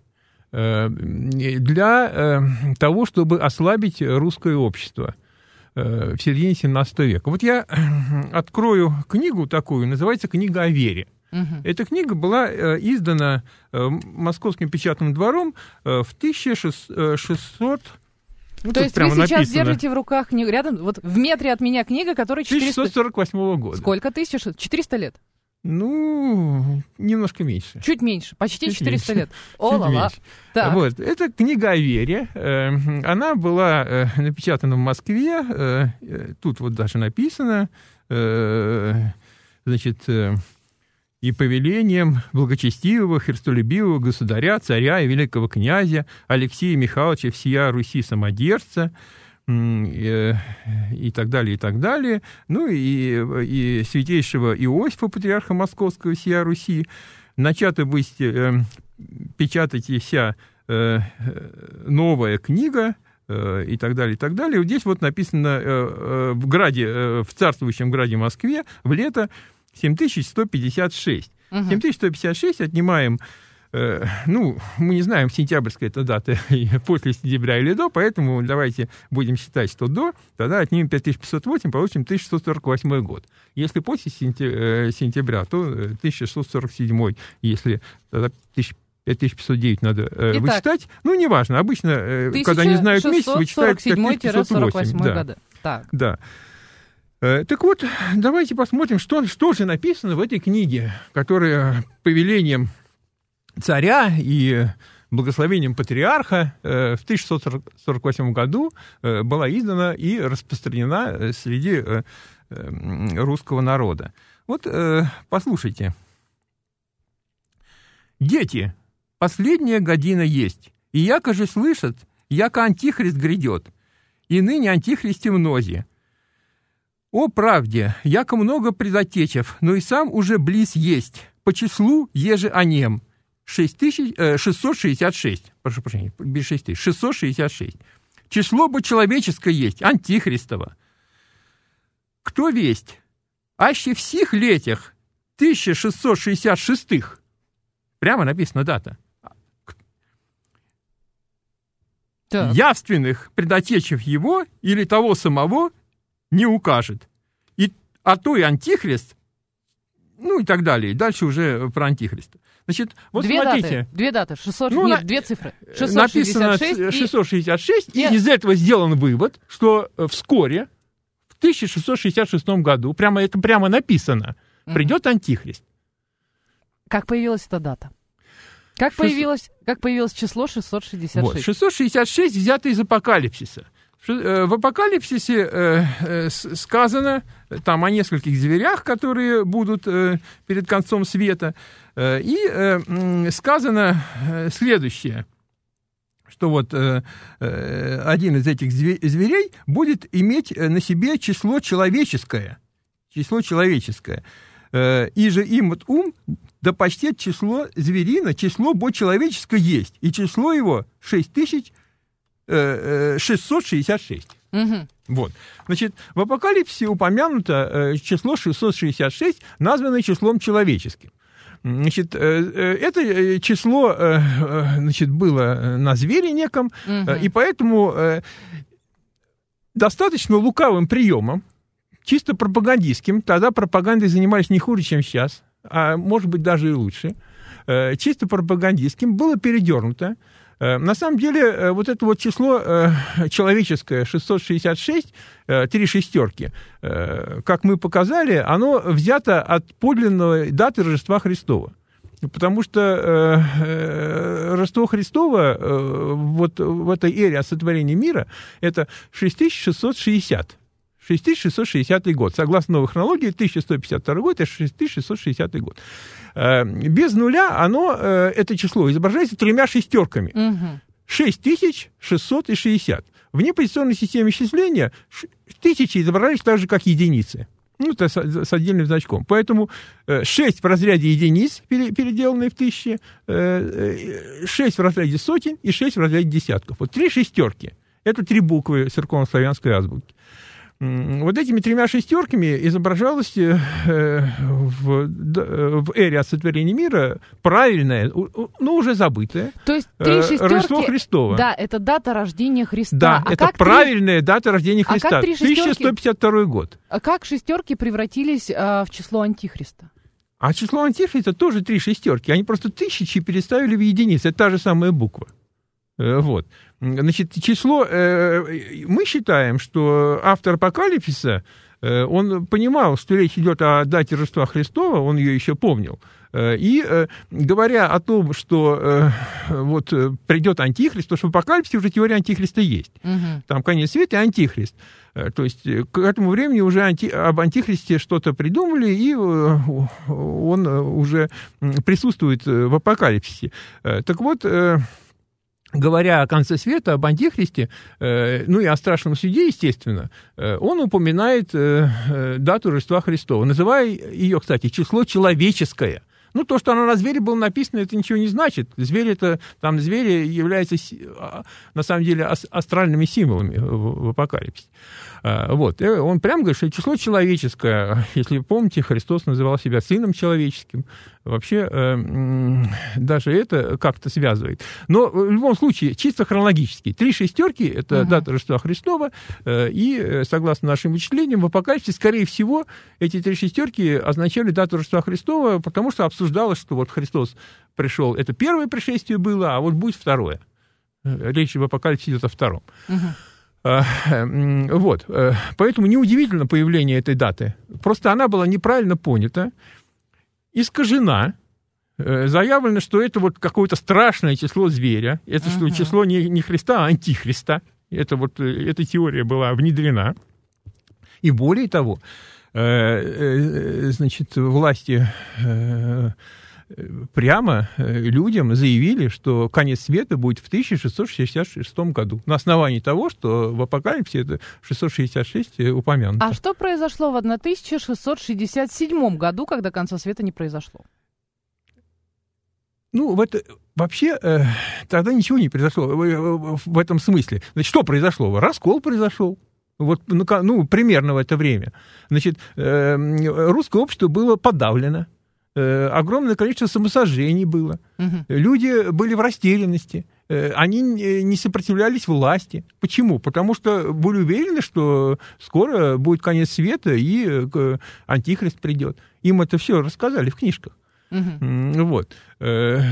для того, чтобы ослабить русское общество в середине семнадцатого века. Вот я открою книгу такую, называется «Книга о вере». Угу. Эта книга была издана Московским печатным двором в тысяча шестьсот... Ну, То есть вы сейчас написано. Держите в руках книгу, рядом, вот в метре от меня книга, которая четыреста... тысяча шестьсот сорок восьмого года. Сколько тысяч? четыреста лет? Ну, немножко меньше. Чуть меньше, почти Чуть четыреста меньше. лет. О-ла-ла. Вот, это книга о вере. Она была напечатана в Москве. Тут вот даже написано, значит... и повелением благочестивого, христолюбивого государя, царя и великого князя Алексея Михайловича всея Руси самодержца, и, и так далее, и так далее, ну и, и святейшего Иосифа, патриарха Московского всея Руси, начата быть э, печатайтеся э, новая книга, э, и так далее, и так далее. Вот здесь вот написано э, в граде, э, в царствующем граде Москве в лето семь тысяч сто пятьдесят шесть. Uh-huh. семь тысяч сто пятьдесят шесть отнимаем, э, ну, мы не знаем, сентябрьская это дата, после сентября или до, поэтому давайте будем считать, что до, тогда отнимем пять тысяч пятьсот восемь, получим тысяча шестьсот сорок восьмой год. Если после сентября, то тысяча шестьсот сорок седьмой, если тогда пять тысяч пятьсот девять надо э, Итак, вычитать. Ну, неважно, обычно, э, когда не знают месяц, вычитают пять тысяч пятьсот сорок восемь. Да. Года. Так. Да. Так вот, давайте посмотрим, что, что же написано в этой книге, которая повелением царя и благословением патриарха в тысяча шестьсот сорок восьмом году была издана и распространена среди русского народа. Вот послушайте. «Дети, последняя година есть, и яко же слышат, яко антихрист грядет, и ныне антихристе мнози. О правде, яко много предотечев, но и сам уже близ есть, по числу еже онем, шестьсот шестьдесят шесть, прошу прощения, без шесть тысяч, шестьсот шестьдесят шесть. Число бы человеческое есть, антихристово. Кто весть? Аще в сих летях тысяча шестьсот шестьдесят шестых. Прямо написана дата. Так. Явственных предотечев его или того самого не укажет. И, а то и антихрист, ну и так далее. И дальше уже про антихриста. Значит, вот две смотрите. Даты, две даты, шестьсот, Ну, нет, на- две цифры. шестьсот шестьдесят шесть Написано и- шестьсот шестьдесят шесть, и Нет. из этого сделан вывод, что э, вскоре, в тысяча шестьсот шестьдесят шестом году, прямо, это прямо написано, Мгм. придет антихрист. Как появилась эта дата? Как, Шест- появилось, как появилось число шестьсот шестьдесят шесть? Вот, шестьсот шестьдесят шесть взято из Апокалипсиса. Ш- э, В Апокалипсисе э, э, с- сказано э, там о нескольких зверях, которые будут э, перед концом света. Э, И э, м, сказано э, следующее, что вот э, э, один из этих зве- зверей будет иметь э, на себе число человеческое. Число человеческое. Э, И же им вот ум да почтет число зверина, число бо человеческое есть. И число его шесть тысяч шестьсот шестьдесят шесть. Мгм. Вот. Значит, в Апокалипсисе упомянуто э, число шестьсот шестьдесят шесть, названное числом человеческим. Значит, э, э, это э, число э, э, значит, было на звере неком, Мгм. э, и поэтому э, достаточно лукавым приемом, чисто пропагандистским, тогда пропагандой занимались не хуже, чем сейчас, а может быть даже и лучше, э, чисто пропагандистским было передернуто. Э, На самом деле, э, вот это вот число э, человеческое, шестьсот шестьдесят шесть, э, три шестерки, э, как мы показали, оно взято от подлинной даты Рождества Христова. Потому что э, э, Рождество Христово э, вот в этой эре от сотворения мира это шесть тысяч шестьсот шестьдесят. шесть тысяч шестьсот шестидесятый год. Согласно новой хронологии, тысяча сто пятьдесят второй год, это шесть тысяч шестьсот шестидесятый год. Э, Без нуля оно, э, это число изображается тремя шестерками. Мгм. шесть тысяч шестьсот шестьдесят. В непозиционной системе исчисления ш- тысячи изображались так же, как единицы. Ну, это с, с отдельным значком. Поэтому э, шесть в разряде единиц, пере- переделанные в тысячи, э, э, шесть в разряде сотен и шесть в разряде десятков. Вот три шестерки. Это три буквы церковно-славянской азбуки. М, Вот этими тремя шестерками изображалось э, в, д- в эре от сотворения мира правильное, у- у- но уже забытое, То есть три э, шестерки... Рождество Христово. Да, это дата рождения Христа. Да, а это как три- правильная дата рождения А как Христа. три шестерки? тысяча сто пятьдесят второй год. А как шестерки превратились а, в число антихриста? А число антихриста тоже три шестерки. Они просто тысячи переставили в единицы. Это та же самая буква. Э, Вот. Значит, число... э, Мы считаем, что автор Апокалипсиса, э, он понимал, что речь идет о дате Рождества Христова, он ее еще помнил. Э, И э, говоря о том, что э, вот э, придет антихрист, потому что в Апокалипсисе уже теория антихриста есть. Мгм. Там конец света и антихрист. Э, То есть э, к этому времени уже анти... об антихристе что-то придумали, и э, он э, уже м, присутствует э, в Апокалипсисе. Э, Так вот, э, говоря о конце света, об антихристе, э, ну и о страшном суде, естественно, э, он упоминает э, э, дату Рождества Христова, называя ее, кстати, число человеческое. Ну, то, что оно на звере было написано, это ничего не значит. Зверь это, там звери являются, си- а, на самом деле, ас- астральными символами в, в Апокалипсисе. А, Вот. И он прямо говорит, что число человеческое, если вы помните, Христос называл себя сыном человеческим. Вообще, э, м, даже это как-то связывает. Но в любом случае, чисто хронологически, три шестерки — это Мгм. дата Рождества Христова, э, и, э, согласно нашим вычислениям, в Апокалипсисе, скорее всего, эти три шестерки означали дату Рождества Христова, потому что обсуждалось, что вот Христос пришел, это первое пришествие было, а вот будет второе. Э, Речь в Апокалипсисе идет о втором. Мгм. А, м, Вот. э, Поэтому неудивительно появление этой даты. Просто она была неправильно понята, искажена. Э, Заявлено, что это вот какое-то страшное число зверя. Это что Мгм. число не, не Христа, а антихриста. Это вот, э, эта теория была внедрена. И более того, э, э, значит, власти э, прямо э, людям заявили, что конец света будет в тысяча шестьсот шестьдесят шестом году. На основании того, что в Апокалипсисе это шестьсот шестьдесят шесть э, упомянуто. А что произошло в тысяча шестьсот шестьдесят седьмом году, когда конца света не произошло? Ну, в это, вообще, э, тогда ничего не произошло в, в- в этом смысле. Значит, что произошло? Раскол произошел. Вот, ну, ка- ну, примерно в это время. Значит, э, русское общество было подавлено. э, огромное количество самосожжений было. Угу. Люди были в растерянности. Э, они не сопротивлялись власти. Почему? Потому что были уверены, что скоро будет конец света, и э, антихрист придет. Им это все рассказали в книжках. Угу. Вот. Э,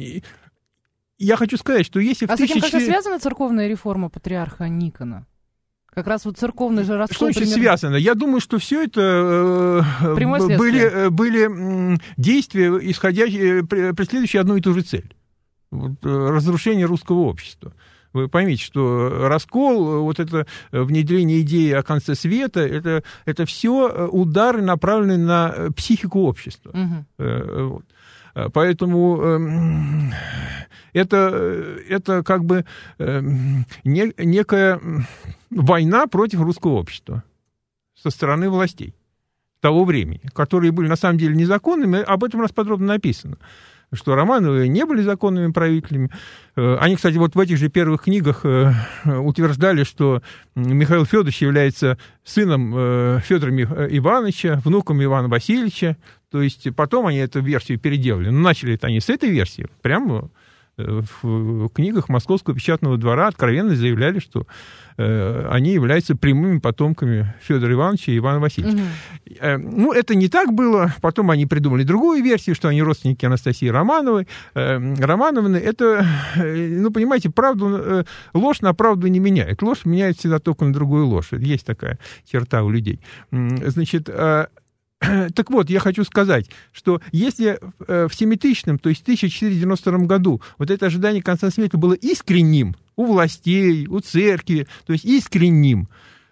я хочу сказать, что если в А тысячи... с этим как-то связана церковная реформа патриарха Никона? Как раз вот церковный же раскол... Что значит примерно... связано? Я думаю, что все это э, были, были действия, исходящие, преследующие одну и ту же цель. Вот, разрушение русского общества. Вы поймите, что раскол, вот это внедрение идеи о конце света, это, это все удары, направленные на психику общества. Угу. Вот. Поэтому э, это, это как бы э, не, некая война против русского общества со стороны властей того времени, которые были на самом деле незаконными. Об этом раз подробно написано, что Романовы не были законными правителями. Они, кстати, вот в этих же первых книгах утверждали, что Михаил Федорович является сыном Федора Ивановича, внуком Ивана Васильевича. То есть потом они эту версию переделали. Но начали это они с этой версии. Прямо в книгах Московского печатного двора откровенно заявляли, что э, они являются прямыми потомками Федора Ивановича и Ивана Васильевича. Угу. Э, ну, это не так было. Потом они придумали другую версию, что они родственники Анастасии Романовой. Э, Романовны, это, э, ну, понимаете, правду, э, ложь на правду не меняет. Ложь меняет всегда только на другую ложь. Есть такая черта у людей. Значит, э, так вот, я хочу сказать, что если в семитысячном, то есть в тысяча четыреста девяносто втором году вот это ожидание конца света было искренним у властей, у церкви, то есть искренним,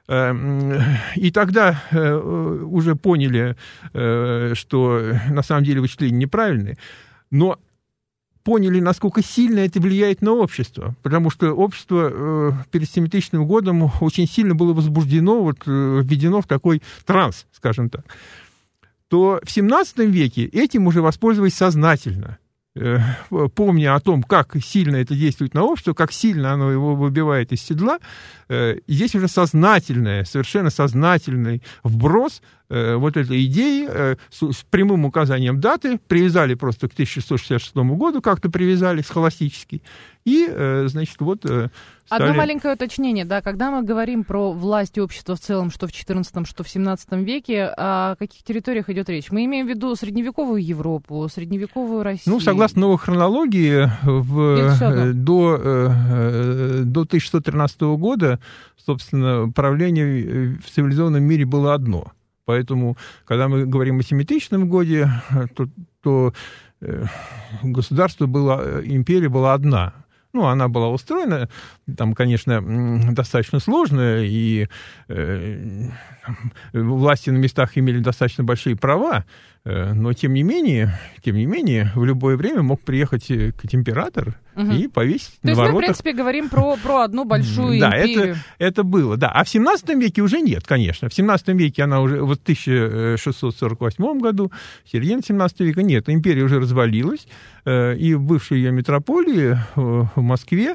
и тогда уже поняли, что на самом деле вычисления неправильные, но поняли, насколько сильно это влияет на общество, потому что общество перед семитысячным годом очень сильно было возбуждено, вот, введено в такой транс, скажем так, то в семнадцатом веке этим уже воспользовались сознательно, помня о том, как сильно это действует на общество, как сильно оно его выбивает из седла. Здесь уже сознательное, совершенно сознательный вброс вот этой идеи с прямым указанием даты, привязали просто к тысяча шестьсот шестьдесят шестому году, как-то привязали схоластически, и, значит, вот... Стали... Одно маленькое уточнение, да, когда мы говорим про власть общества в целом, что в четырнадцатом, что в семнадцатом веке, о каких территориях идет речь? Мы имеем в виду средневековую Европу, средневековую Россию? Ну, согласно новой хронологии, в, до, до тысяча шестьсот тринадцатого года, собственно, правление в цивилизованном мире было одно. Поэтому, когда мы говорим о семитысячном годе, то, то государство было, империя была одна. Ну, она была устроена, там, конечно, достаточно сложно, и э, власти на местах имели достаточно большие права, э, но, тем не менее, тем не менее, в любое время мог приехать император угу. и повесить То на есть воротах. мы, в принципе, говорим про, про одну большую да, империю. Это, это было, да. А в семнадцатом веке уже нет, конечно. В семнадцатом веке она уже, вот в тысяча шестьсот сорок восьмом году, в середине семнадцатого века, нет, империя уже развалилась, э, и в бывшей ее метрополии э, в Москве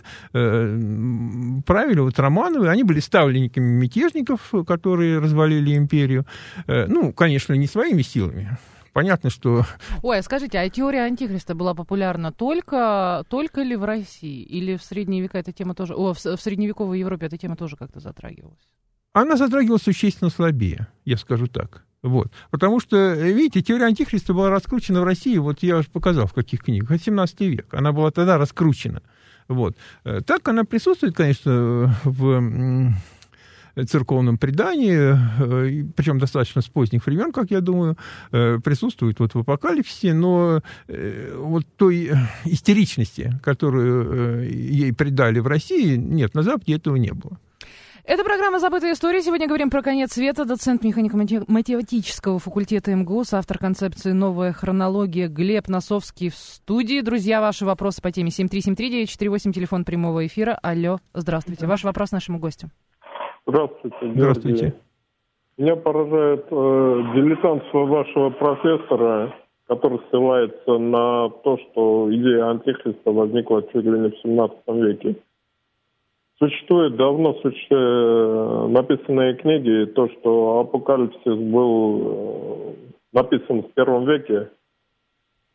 э, правили вот Романовы, они были ставленниками мятежников, которые развалили империю. Э, ну, конечно, не своими силами. Понятно, что... Ой, а скажите, а теория антихриста была популярна только, только ли в России? Или в средние века эта тема тоже... О, в, в средневековой Европе эта тема тоже как-то затрагивалась? Она затрагивалась существенно слабее, я скажу так. Вот. Потому что, видите, теория антихриста была раскручена в России, вот я уже показал, в каких книгах, это семнадцатый век. Она была тогда раскручена. Вот. Так она присутствует, конечно, в церковном предании, причем достаточно с поздних времен, как я думаю, присутствует вот в апокалипсисе, но вот той истеричности, которую ей придали в России, нет, на Западе этого не было. Это программа «Забытая история». Сегодня говорим про конец света. Доцент механико-математического факультета эм гэ у эс, автор концепции «Новая хронология» Глеб Носовский в студии. Друзья, ваши вопросы по теме семь три семь три девять четыре восемь, телефон прямого эфира. Алло, здравствуйте. Ваш вопрос нашему гостю. Здравствуйте. Здравствуйте. Меня поражает э, дилетантство вашего профессора, который ссылается на то, что идея антихриста возникла чуть ли не в семнадцатом веке. Существует давно существует, написанные книги, то, что апокалипсис был написан в первом веке,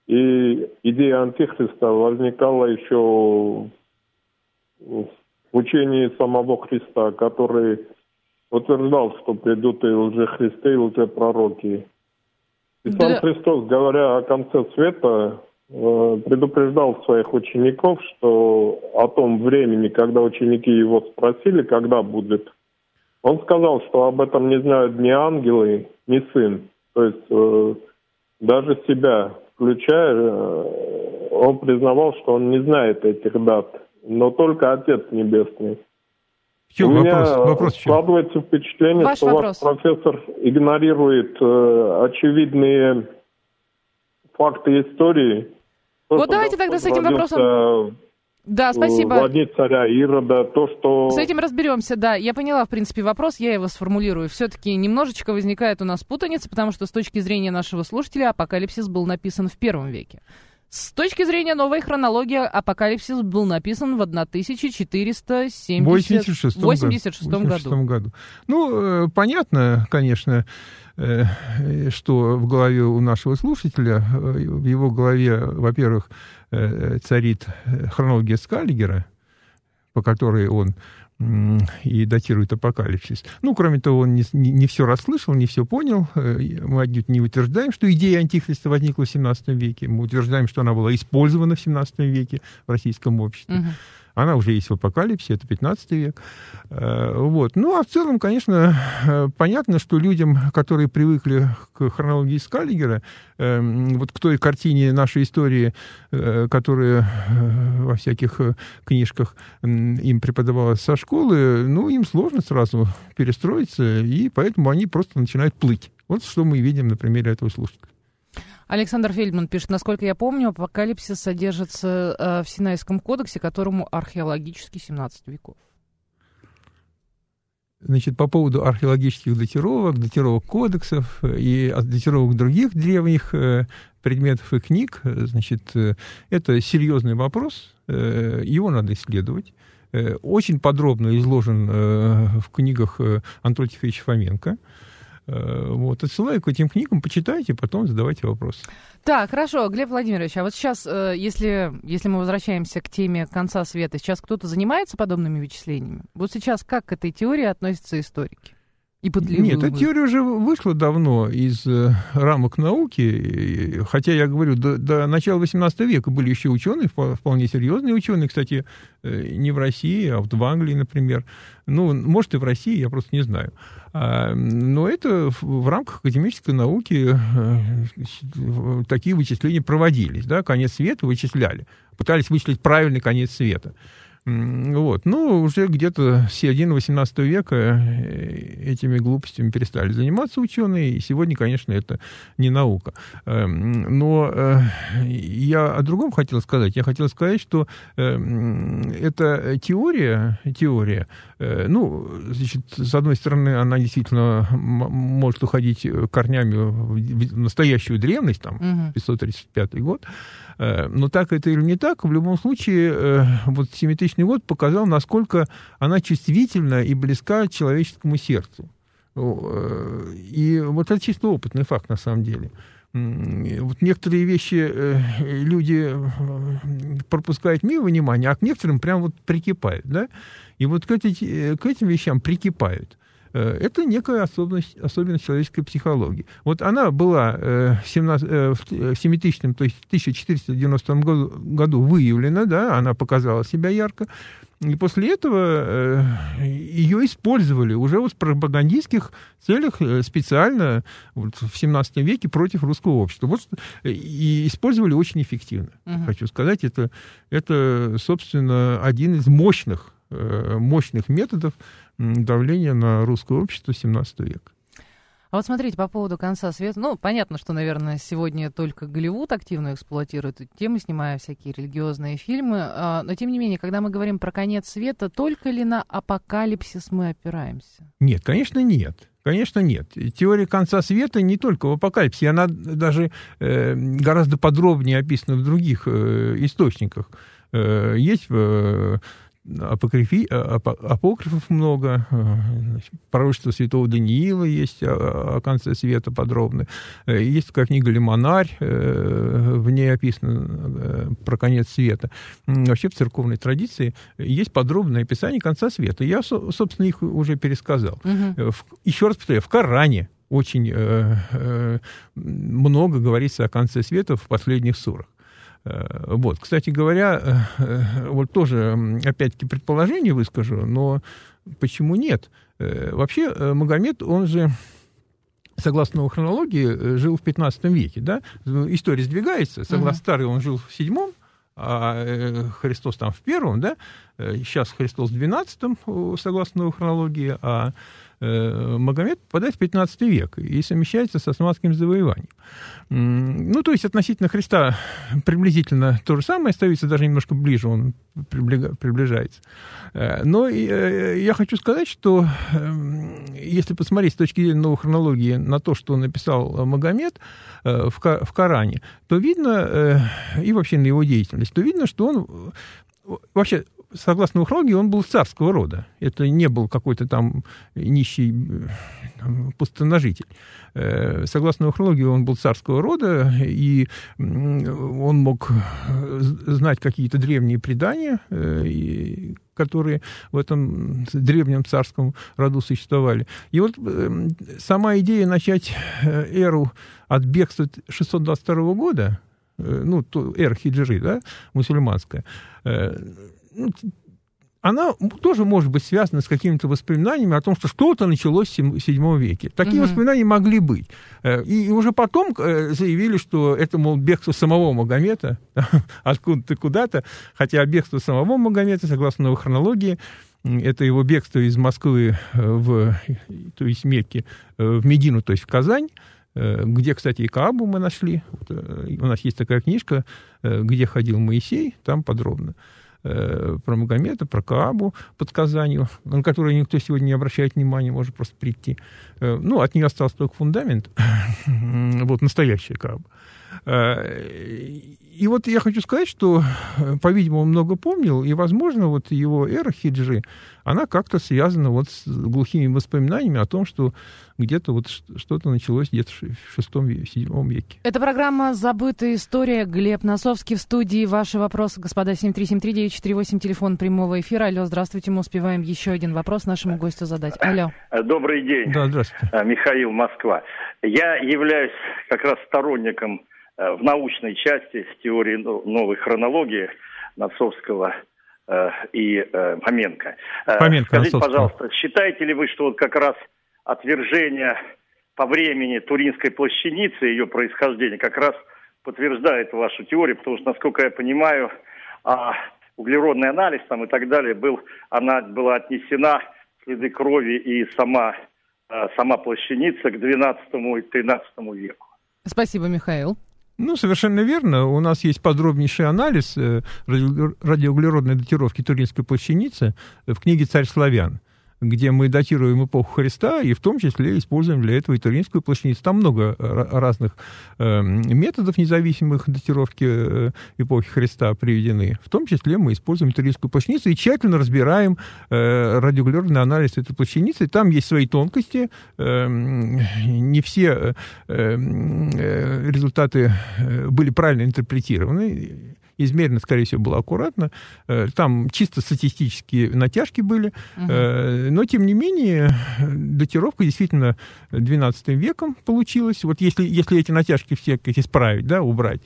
И идея антихриста возникала еще в учении самого Христа, который утверждал, что придут и лжехристы, и лжепророки. И сам Да. Христос, говоря о конце света, предупреждал своих учеников, что о том времени, когда ученики его спросили, когда будет, он сказал, что об этом не знают ни ангелы, ни сын. То есть э, даже себя включая, э, он признавал, что он не знает этих дат, но только Отец Небесный. В чем У вопрос? меня Вопрос в чем? складывается впечатление, Ваш что вопрос. ваш профессор игнорирует э, очевидные факты истории. То, Вот что давайте Господь тогда с этим родился, вопросом- Да, э, спасибо. в дни царя Ирода, то, что... С этим разберемся, да. Я поняла, в принципе, вопрос, я его сформулирую. Все-таки немножечко возникает у нас путаница, потому что с точки зрения нашего слушателя апокалипсис был написан в первом веке. С точки зрения новой хронологии апокалипсис был написан в тысяча четыреста семьдесят шестом году. году. Ну, э, понятно, конечно, э, что в голове у нашего слушателя, э, в его голове, во-первых, э, царит хронология Скаллигера, по которой он м, и датирует апокалипсис. Ну, кроме того, он не, не, не все расслышал, не все понял. Мы отнюдь не утверждаем, что идея антихриста возникла в семнадцатом веке. Мы утверждаем, что она была использована в семнадцатом веке в российском обществе. Угу. Она уже есть в апокалипсисе, это пятнадцатый век. Вот. Ну, а в целом, конечно, понятно, что людям, которые привыкли к хронологии Скаллигера, вот к той картине нашей истории, которая во всяких книжках им преподавалась со школы, ну, им сложно сразу перестроиться, и поэтому они просто начинают плыть. Вот что мы видим на примере этого слушателя. Александр Фельдман пишет, насколько я помню, апокалипсис содержится э, в Синайском кодексе, которому археологически семнадцать веков. Значит, по поводу археологических датировок, датировок кодексов и датировок других древних э, предметов и книг, значит, э, это серьезный вопрос, э, его надо исследовать. Э, очень подробно изложен э, в книгах э, Анатолия Тихоновича Фоменко. Вот, отсылаю к этим книгам, почитайте, потом задавайте вопросы. Так, хорошо, Глеб Владимирович, а вот сейчас, если, если мы возвращаемся к теме конца света, сейчас кто-то занимается подобными вычислениями? Вот сейчас как к этой теории относятся историки? И пытливые Нет, умы? эта теория уже вышла давно из э, рамок науки, хотя, я говорю, до, до начала восемнадцатого века были еще ученые, вполне серьезные ученые, кстати, э, не в России, а вот в Англии, например. Ну, может, и в России, я просто не знаю. А, но это в, в рамках академической науки э, такие вычисления проводились, да, конец света вычисляли, пытались вычислить правильный конец света. Вот. Ну, уже где-то с середины восемнадцатого века этими глупостями перестали заниматься ученые, и сегодня, конечно, это не наука. Но я о другом хотел сказать. Я хотел сказать, что эта теория, теория, ну, значит, с одной стороны, она действительно может уходить корнями в настоящую древность, там, пятьсот тридцать пятый год, но так это или не так, в любом случае, вот семитысячный год показал, насколько она чувствительна и близка человеческому сердцу. И вот это чисто опытный факт, на самом деле. Вот некоторые вещи люди пропускают мимо внимания, а к некоторым прям вот прикипают, да? И вот к, эти, к этим вещам прикипают. Это некая особенность, особенность человеческой психологии. Вот она была в семитысячном, то есть в тысяча четыреста девяностом году выявлена, да, она показала себя ярко, и после этого ее использовали уже вот в пропагандистских целях специально вот в семнадцатом веке против русского общества. Вот, и использовали очень эффективно, uh-huh. хочу сказать. Это, это, собственно, один из мощных, мощных методов давления на русское общество семнадцатого века. А вот смотрите, по поводу конца света, ну, понятно, что, наверное, сегодня только Голливуд активно эксплуатирует эту тему, снимая всякие религиозные фильмы, но, тем не менее, когда мы говорим про конец света, только ли на апокалипсис мы опираемся? Нет, конечно, нет. Конечно, нет. Теория конца света не только в апокалипсисе, она даже э, гораздо подробнее описана в других э, источниках. Э, есть... Э, апокрифи, апокрифов много, значит, пророчество святого Даниила есть о, о конце света подробно. Есть такая книга «Лимонарь», в ней описано про конец света. Вообще в церковной традиции есть подробное описание конца света. Я, собственно, их уже пересказал. Угу. Еще раз повторяю, в Коране очень э, э, много говорится о конце света в последних сурах. Вот, кстати говоря, вот тоже, опять-таки, предположение выскажу, но почему нет? Вообще, Магомед, он же, согласно хронологии, жил в пятнадцатом веке, да? История сдвигается, согласно старой, он жил в седьмом, а Христос там в первом, да? Сейчас Христос в двенадцатом, согласно хронологии, а Магомед попадает в пятнадцатый век и совмещается с османским завоеванием. Ну, то есть относительно Христа приблизительно то же самое, остается даже немножко ближе, он приближается. Но я хочу сказать, что если посмотреть с точки зрения новой хронологии на то, что написал Магомед в Коране, то видно, и вообще на его деятельность, то видно, что он вообще... Согласно хронологии, он был царского рода. Это не был какой-то там нищий пустоножитель. Согласно хронологии, он был царского рода, и он мог знать какие-то древние предания, которые в этом древнем царском роду существовали. И вот сама идея начать эру от бегства шестьсот двадцать второго года, ну, эра хиджры, да, мусульманская, она тоже может быть связана с какими-то воспоминаниями о том, что что-то началось в седьмом веке. Такие угу. воспоминания могли быть. И уже потом заявили, что это, мол, бегство самого Магомета, откуда-то куда-то, хотя бегство самого Магомета, согласно новой хронологии, это его бегство из Москвы, в, то есть Мекки, в Медину, то есть в Казань, где, кстати, и Каабу мы нашли. У нас есть такая книжка, где ходил Моисей, там подробно про Магомета, про Каабу под Казанью, на которую никто сегодня не обращает внимания, может просто прийти. Ну, от нее остался только фундамент, вот настоящая Кааба. И вот я хочу сказать, что, по-видимому, он много помнил, и, возможно, вот его эра хиджры, она как-то связана вот с глухими воспоминаниями о том, что где-то вот что-то началось где-то в шестом-седьмом веке. Это программа «Забытая история». Глеб Носовский в студии. Ваши вопросы, господа, семь три семь три девять четыре восемь, телефон прямого эфира. Алло, здравствуйте, мы успеваем еще один вопрос нашему гостю задать. Алло. Добрый день. Да, здравствуйте. Михаил, Москва. Я являюсь как раз сторонником в научной части с теорией новой хронологии Носовского э, и э, Маменко. Маменко. Скажите, Носовского. Пожалуйста, считаете ли вы, что вот как раз отвержение по времени Туринской плащаницы, ее происхождение, как раз подтверждает вашу теорию, потому что, насколько я понимаю, а, углеродный анализ там и так далее, был, она была отнесена, следы крови и сама, а, сама плащаница к двенадцатому и тринадцатому веку. Спасибо, Михаил. Ну, совершенно верно. У нас есть подробнейший анализ радиоуглеродной датировки Туринской плащаницы в книге «Царь славян», где мы датируем эпоху Христа и в том числе используем для этого и Туринскую плащаницу. Там много разных э, методов независимых датировки э, эпохи Христа приведены. В том числе мы используем Туринскую плащаницу и тщательно разбираем э, радиоуглеродный анализ этой плащаницы. Там есть свои тонкости. Э, не все э, э, результаты были правильно интерпретированы. Измерено, скорее всего, было аккуратно. Там чисто статистические натяжки были. Uh-huh. Но, тем не менее, датировка действительно двенадцатым веком получилась. Вот если, если эти натяжки все исправить, да, убрать,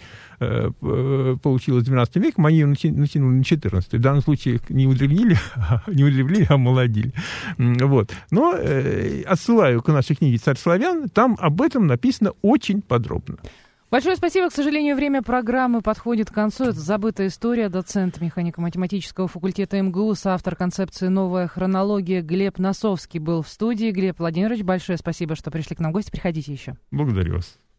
получилось двенадцатым веком, они ее натянули на четырнадцатый. В данном случае не удревнили, не удревнили, а омолодили. Вот. Но отсылаю к нашей книге «Царь славян», там об этом написано очень подробно. Большое спасибо. К сожалению, время программы подходит к концу. Это «Забытая история». Доцент механико-математического факультета эм гэ у, соавтор концепции «Новая хронология» Глеб Носовский был в студии. Глеб Владимирович, большое спасибо, что пришли к нам в гости. Приходите еще. Благодарю вас.